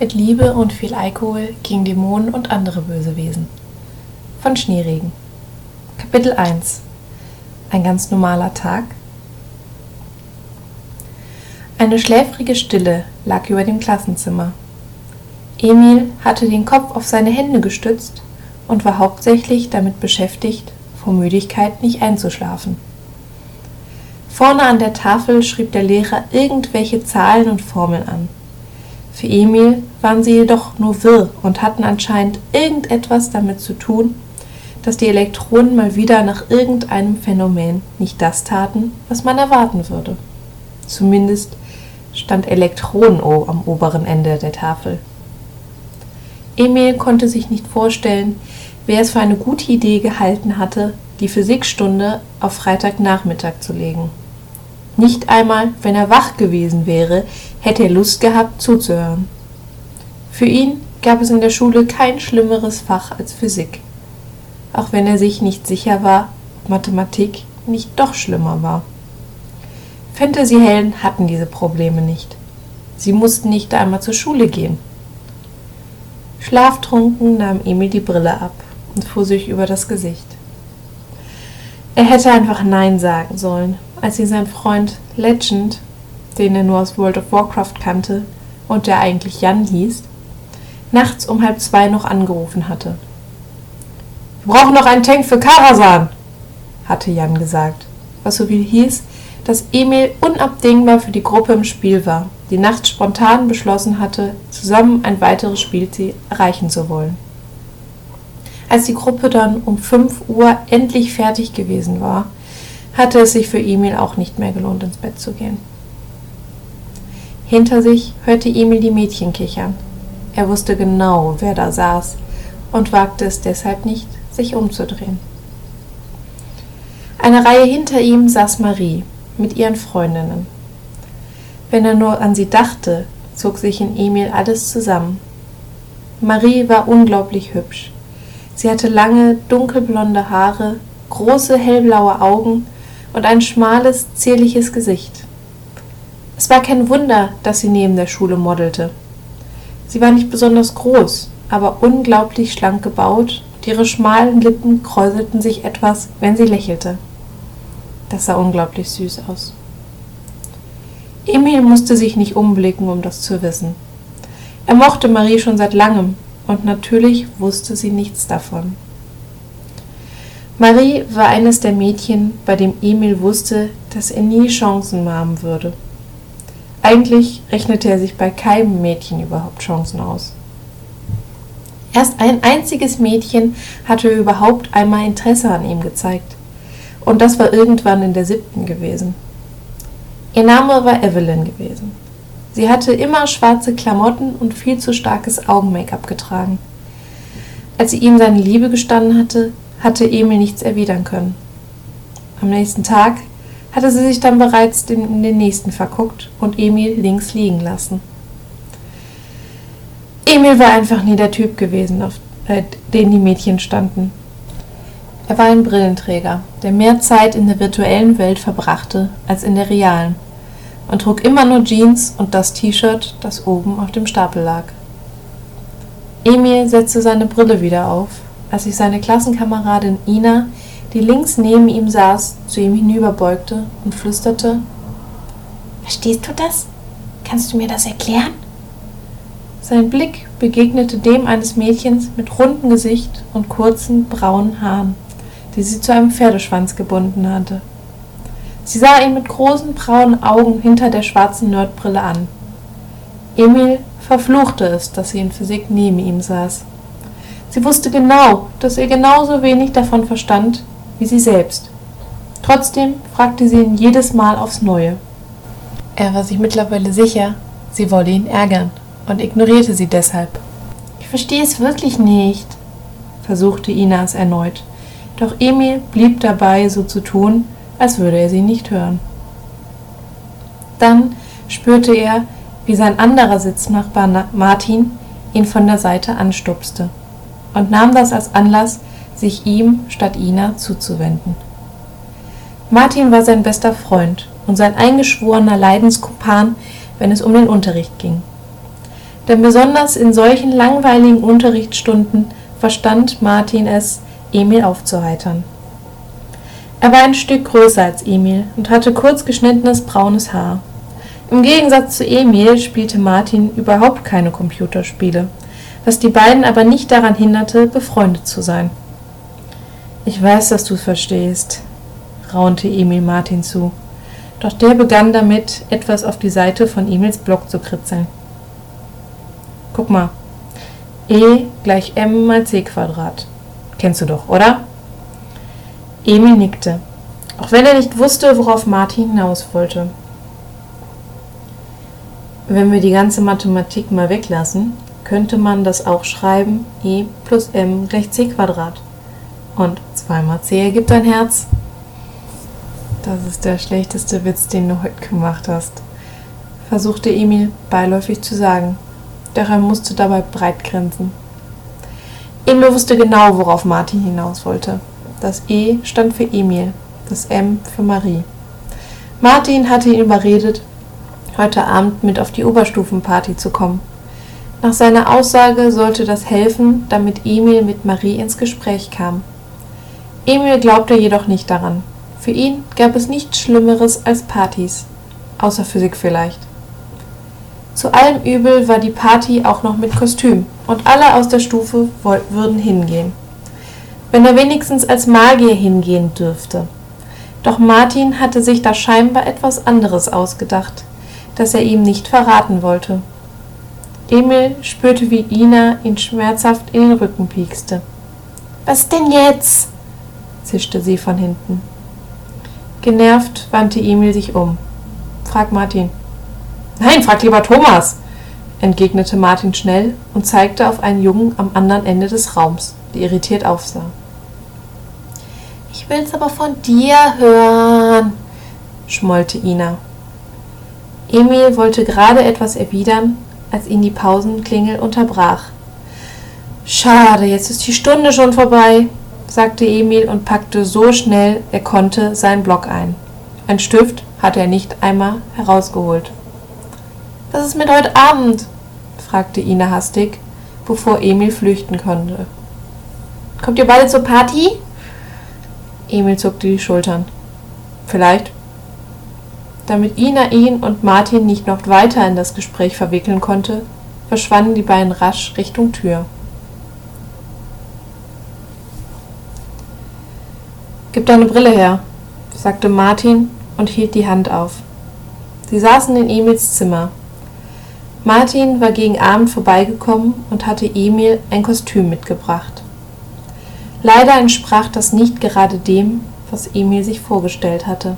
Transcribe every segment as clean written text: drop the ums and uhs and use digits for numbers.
mit Liebe und viel Alkohol gegen Dämonen und andere Bösewesen. Von Schneeregen. Kapitel 1. Ein ganz normaler Tag. Eine schläfrige Stille lag über dem Klassenzimmer. Emil hatte den Kopf auf seine Hände gestützt und war hauptsächlich damit beschäftigt, vor Müdigkeit nicht einzuschlafen. Vorne an der Tafel schrieb der Lehrer irgendwelche Zahlen und Formeln an. Für Emil waren sie jedoch nur wirr und hatten anscheinend irgendetwas damit zu tun, dass die Elektronen mal wieder nach irgendeinem Phänomen nicht das taten, was man erwarten würde. Zumindest stand Elektronenohr am oberen Ende der Tafel. Emil konnte sich nicht vorstellen, wer es für eine gute Idee gehalten hatte, die Physikstunde auf Freitagnachmittag zu legen. Nicht einmal, wenn er wach gewesen wäre, hätte er Lust gehabt zuzuhören. Für ihn gab es in der Schule kein schlimmeres Fach als Physik, auch wenn er sich nicht sicher war, ob Mathematik nicht doch schlimmer war. Fantasyhelden hatten diese Probleme nicht. Sie mussten nicht einmal zur Schule gehen. Schlaftrunken nahm Emil die Brille ab und fuhr sich über das Gesicht. Er hätte einfach Nein sagen sollen, als ihn sein Freund Legend, den er nur aus World of Warcraft kannte und der eigentlich Jan hieß, nachts um 1:30 noch angerufen hatte. »Wir brauchen noch einen Tank für Karasan«, hatte Jan gesagt, was so viel hieß, dass Emil unabdingbar für die Gruppe im Spiel war, die nachts spontan beschlossen hatte, zusammen ein weiteres Spielziel erreichen zu wollen. Als die Gruppe dann um 5 Uhr endlich fertig gewesen war, hatte es sich für Emil auch nicht mehr gelohnt, ins Bett zu gehen. Hinter sich hörte Emil die Mädchen kichern. Er wusste genau, wer da saß und wagte es deshalb nicht, sich umzudrehen. Eine Reihe hinter ihm saß Marie mit ihren Freundinnen. Wenn er nur an sie dachte, zog sich in Emil alles zusammen. Marie war unglaublich hübsch. Sie hatte lange, dunkelblonde Haare, große, hellblaue Augen und ein schmales, zierliches Gesicht. Es war kein Wunder, dass sie neben der Schule modelte. Sie war nicht besonders groß, aber unglaublich schlank gebaut und ihre schmalen Lippen kräuselten sich etwas, wenn sie lächelte. Das sah unglaublich süß aus. Emil musste sich nicht umblicken, um das zu wissen. Er mochte Marie schon seit langem und natürlich wusste sie nichts davon. Marie war eines der Mädchen, bei dem Emil wusste, dass er nie Chancen haben würde. Eigentlich rechnete er sich bei keinem Mädchen überhaupt Chancen aus. Erst ein einziges Mädchen hatte überhaupt einmal Interesse an ihm gezeigt. Und das war irgendwann in der 7. gewesen. Ihr Name war Evelyn gewesen. Sie hatte immer schwarze Klamotten und viel zu starkes Augen-Make-up getragen. Als sie ihm seine Liebe gestanden hatte Emil nichts erwidern können. Am nächsten Tag hatte sie sich dann bereits in den nächsten verguckt und Emil links liegen lassen. Emil war einfach nie der Typ gewesen, auf den die Mädchen standen. Er war ein Brillenträger, der mehr Zeit in der virtuellen Welt verbrachte als in der realen und trug immer nur Jeans und das T-Shirt, das oben auf dem Stapel lag. Emil setzte seine Brille wieder auf, als sich seine Klassenkameradin Ina, die links neben ihm saß, zu ihm hinüberbeugte und flüsterte: »Verstehst du das? Kannst du mir das erklären?« Sein Blick begegnete dem eines Mädchens mit rundem Gesicht und kurzen braunen Haaren, die sie zu einem Pferdeschwanz gebunden hatte. Sie sah ihn mit großen braunen Augen hinter der schwarzen Nerdbrille an. Emil verfluchte es, dass sie in Physik neben ihm saß. Sie wusste genau, dass er genauso wenig davon verstand wie sie selbst. Trotzdem fragte sie ihn jedes Mal aufs Neue. Er war sich mittlerweile sicher, sie wolle ihn ärgern und ignorierte sie deshalb. »Ich verstehe es wirklich nicht«, versuchte Ina es erneut. Doch Emil blieb dabei, so zu tun, als würde er sie nicht hören. Dann spürte er, wie sein anderer Sitznachbar Martin ihn von der Seite anstupste und nahm das als Anlass, sich ihm statt Ina zuzuwenden. Martin war sein bester Freund und sein eingeschworener Leidenskumpan, wenn es um den Unterricht ging. Denn besonders in solchen langweiligen Unterrichtsstunden verstand Martin es, Emil aufzuheitern. Er war ein Stück größer als Emil und hatte kurz geschnittenes braunes Haar. Im Gegensatz zu Emil spielte Martin überhaupt keine Computerspiele, was die beiden aber nicht daran hinderte, befreundet zu sein. »Ich weiß, dass du es verstehst«, raunte Emil Martin zu, doch der begann damit, etwas auf die Seite von Emils Block zu kritzeln. »Guck mal, E gleich m mal c Quadrat. Kennst du doch, oder?« Emil nickte, auch wenn er nicht wusste, worauf Martin hinaus wollte. Wenn wir die ganze Mathematik mal weglassen, könnte man das auch schreiben, E plus m gleich c Quadrat. Und 2 mal c ergibt ein Herz. Das ist der schlechteste Witz, den du heute gemacht hast, versuchte Emil beiläufig zu sagen, doch er musste dabei breit grinsen. Emil wusste genau, worauf Martin hinaus wollte. Das E stand für Emil, das M für Marie. Martin hatte ihn überredet, heute Abend mit auf die Oberstufenparty zu kommen. Nach seiner Aussage sollte das helfen, damit Emil mit Marie ins Gespräch kam. Emil glaubte jedoch nicht daran. Für ihn gab es nichts Schlimmeres als Partys, außer Physik vielleicht. Zu allem Übel war die Party auch noch mit Kostüm und alle aus der Stufe würden hingehen. Wenn er wenigstens als Magier hingehen dürfte. Doch Martin hatte sich da scheinbar etwas anderes ausgedacht, das er ihm nicht verraten wollte. Emil spürte, wie Ina ihn schmerzhaft in den Rücken piekste. »Was denn jetzt?« zischte sie von hinten. Genervt wandte Emil sich um. »Frag Martin.« »Nein, frag lieber Thomas«, entgegnete Martin schnell und zeigte auf einen Jungen am anderen Ende des Raums, der irritiert aufsah. »Ich will's aber von dir hören«, schmollte Ina. Emil wollte gerade etwas erwidern, als ihn die Pausenklingel unterbrach. »Schade, jetzt ist die Stunde schon vorbei«, sagte Emil und packte so schnell er konnte seinen Block ein. Ein Stift hatte er nicht einmal herausgeholt. »Was ist mit heute Abend?«, fragte Ina hastig, bevor Emil flüchten konnte. »Kommt ihr beide zur Party?« Emil zuckte die Schultern. »Vielleicht.« Damit Ina ihn und Martin nicht noch weiter in das Gespräch verwickeln konnte, verschwanden die beiden rasch Richtung Tür. »Gib deine Brille her«, sagte Martin und hielt die Hand auf. Sie saßen in Emils Zimmer. Martin war gegen Abend vorbeigekommen und hatte Emil ein Kostüm mitgebracht. Leider entsprach das nicht gerade dem, was Emil sich vorgestellt hatte.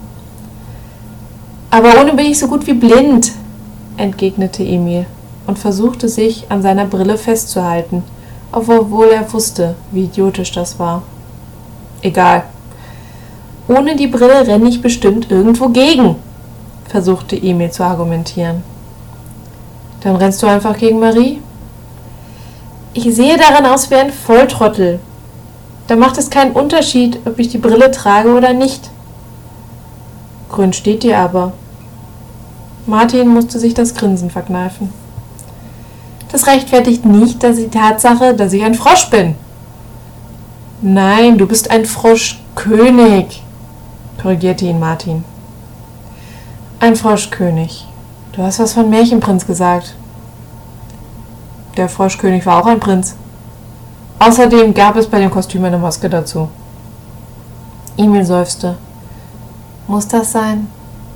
»Aber ohne bin ich so gut wie blind«, entgegnete Emil und versuchte sich an seiner Brille festzuhalten, obwohl er wusste, wie idiotisch das war. »Egal. Ohne die Brille renne ich bestimmt irgendwo gegen«, versuchte Emil zu argumentieren. »Dann rennst du einfach gegen Marie?« »Ich sehe daran aus wie ein Volltrottel. Da macht es keinen Unterschied, ob ich die Brille trage oder nicht.« »Grün steht dir aber.« Martin musste sich das Grinsen verkneifen. »Das rechtfertigt nicht, dass die Tatsache, dass ich ein Frosch bin.« »Nein, du bist ein Froschkönig«, korrigierte ihn Martin. »Ein Froschkönig. Du hast was von Märchenprinz gesagt.« »Der Froschkönig war auch ein Prinz. Außerdem gab es bei dem Kostüm eine Maske dazu.« Emil seufzte. »Muss das sein?«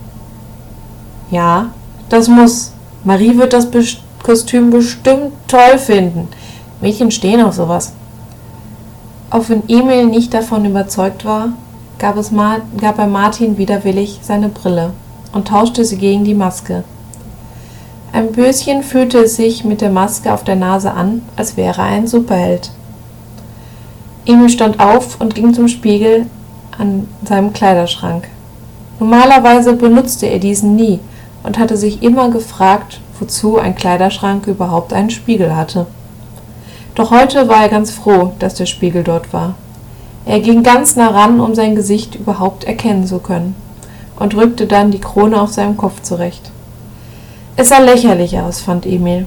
»Ja, das muss. Marie wird das Kostüm bestimmt toll finden. Mädchen stehen auf sowas.« Auch wenn Emil nicht davon überzeugt war, gab er Martin widerwillig seine Brille und tauschte sie gegen die Maske. Ein bisschen fühlte es sich mit der Maske auf der Nase an, als wäre er ein Superheld. Emil stand auf und ging zum Spiegel an seinem Kleiderschrank. Normalerweise benutzte er diesen nie und hatte sich immer gefragt, wozu ein Kleiderschrank überhaupt einen Spiegel hatte. Doch heute war er ganz froh, dass der Spiegel dort war. Er ging ganz nah ran, um sein Gesicht überhaupt erkennen zu können, und rückte dann die Krone auf seinem Kopf zurecht. Es sah lächerlich aus, fand Emil.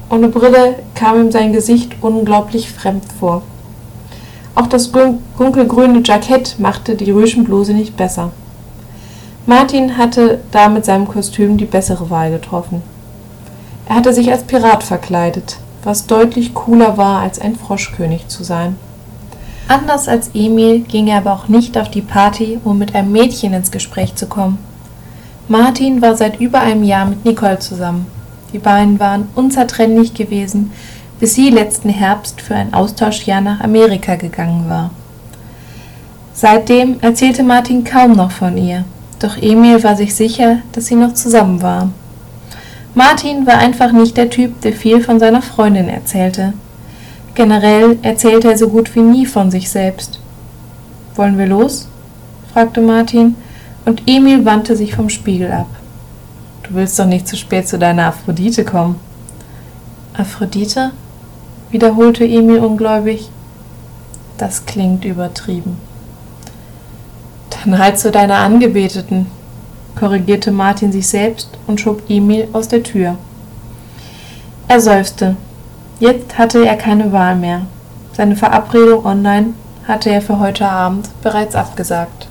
Ohne Brille kam ihm sein Gesicht unglaublich fremd vor. Auch das dunkelgrüne Jackett machte die Rüschenbluse nicht besser. Martin hatte da mit seinem Kostüm die bessere Wahl getroffen. Er hatte sich als Pirat verkleidet, was deutlich cooler war, als ein Froschkönig zu sein. Anders als Emil ging er aber auch nicht auf die Party, um mit einem Mädchen ins Gespräch zu kommen. Martin war seit über einem Jahr mit Nicole zusammen. Die beiden waren unzertrennlich gewesen, bis sie letzten Herbst für ein Austauschjahr nach Amerika gegangen war. Seitdem erzählte Martin kaum noch von ihr, doch Emil war sich sicher, dass sie noch zusammen waren. Martin war einfach nicht der Typ, der viel von seiner Freundin erzählte. Generell erzählte er so gut wie nie von sich selbst. »Wollen wir los?« fragte Martin, und Emil wandte sich vom Spiegel ab. »Du willst doch nicht zu spät zu deiner Aphrodite kommen.« »Aphrodite?« wiederholte Emil ungläubig. »Das klingt übertrieben.« »Dann halt zu deiner Angebeteten«, korrigierte Martin sich selbst und schob Emil aus der Tür. Er seufzte. Jetzt hatte er keine Wahl mehr. Seine Verabredung online hatte er für heute Abend bereits abgesagt.